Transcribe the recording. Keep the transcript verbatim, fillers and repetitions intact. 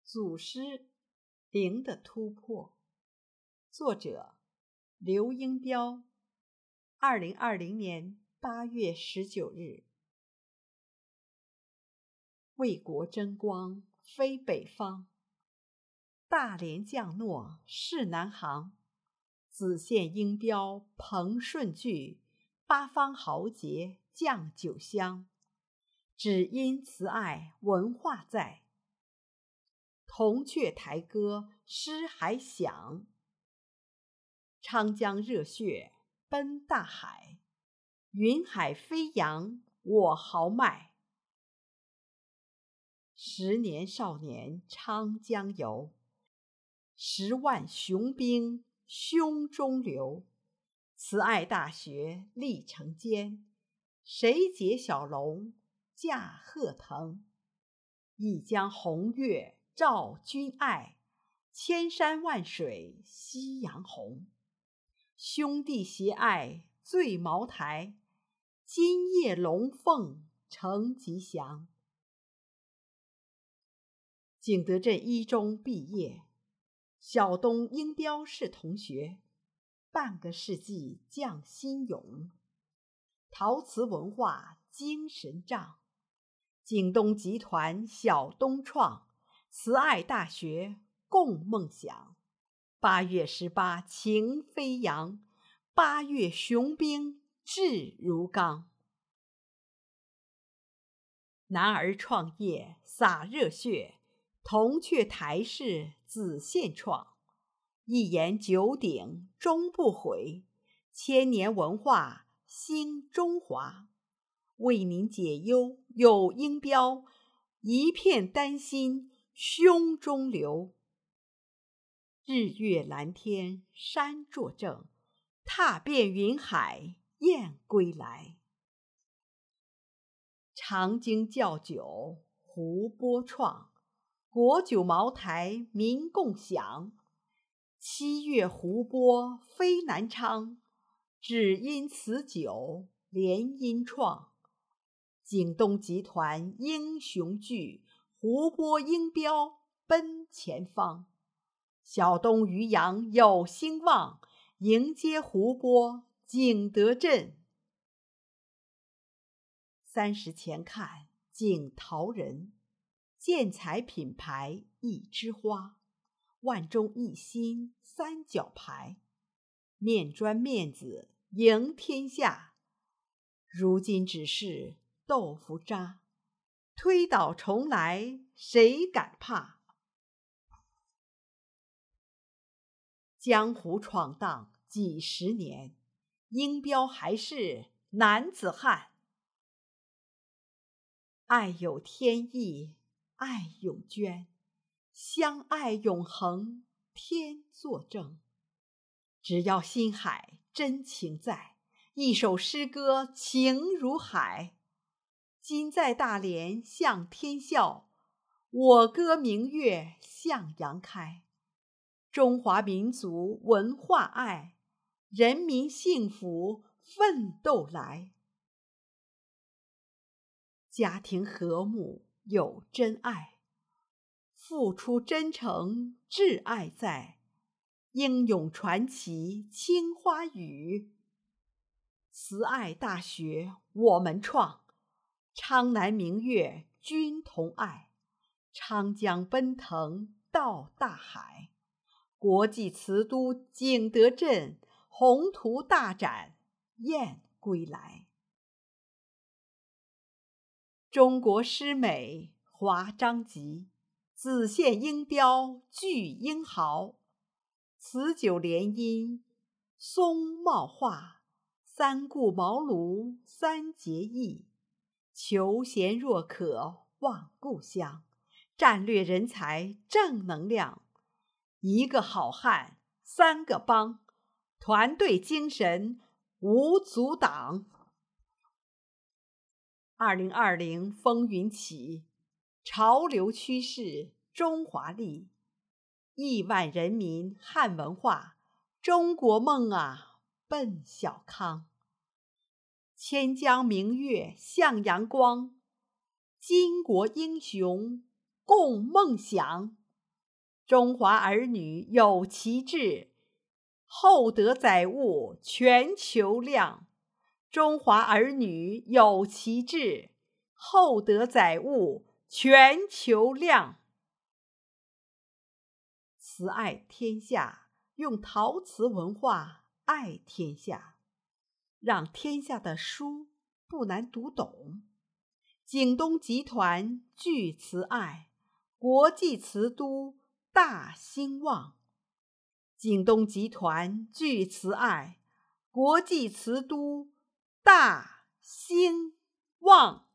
祖师零的突破，作者刘英彪，二零二零年八月十九日。为国争光非北方，大连降诺是南行。子献英彪彭顺句，八方豪杰降九乡。只因慈爱文化在，铜雀台歌诗还响。长江热血奔大海，云海飞扬我豪迈。十年少年长江游，十万雄兵胸中流。慈爱大学历程间，谁解小龙驾鹤腾？一江红月照君爱，千山万水夕阳红。兄弟协爱醉茅台，今夜龙凤呈吉祥。景德镇一中毕业，小东英彪是同学，半个世纪匠心勇，陶瓷文化精神仗。景东集团小东创，慈爱大学共梦想。八月十八情飞扬，八月雄兵志如钢。男儿创业洒热血，铜雀台是子献创。一言九鼎终不悔，千年文化兴中华。为您解忧有英彪，一片丹心胸中流。日月蓝天山作证，踏遍云海雁归来。长鲸教酒湖波创，国酒茅台民共享。七月湖波飞南昌，只因此酒联音创。景东集团英雄聚，湖波英彪奔前方。小东渔阳有兴旺，迎接湖波景德镇。三十前看景陶人，建材品牌一枝花。万中一心三角牌，面砖面子赢天下。如今只是豆腐渣，推倒重来谁敢怕？江湖闯荡几十年，英彪还是男子汉。爱有天意，爱永捐，相爱永恒天作证。只要心海真情在，一首诗歌情如海。今在大连向天笑，我歌明月向阳开。中华民族文化爱，人民幸福奋斗来。家庭和睦有真爱，付出真诚挚爱在。英勇传奇青花语，慈爱大学我们创。昌南明月君同爱，长江奔腾到大海。国际瓷都景德镇，宏图大展雁归来。中国诗美华章集，子献英彪聚英豪。此酒联音松茂化，三顾茅庐三结义。求贤若渴望故乡，战略人才正能量。一个好汉三个帮，团队精神无阻挡。二零二零风云起，潮流趋势中华力。亿万人民汉文化，中国梦啊奔小康。千江明月向阳光，巾帼英雄共梦想。 中华儿女有其志，厚德载物全球量。中华儿女有其志，厚德载物全球量。慈爱天下，用陶瓷文化爱天下，让天下的书不难读懂。景东集团聚慈爱，国际瓷都大兴旺。景东集团聚慈爱，国际瓷都大兴旺。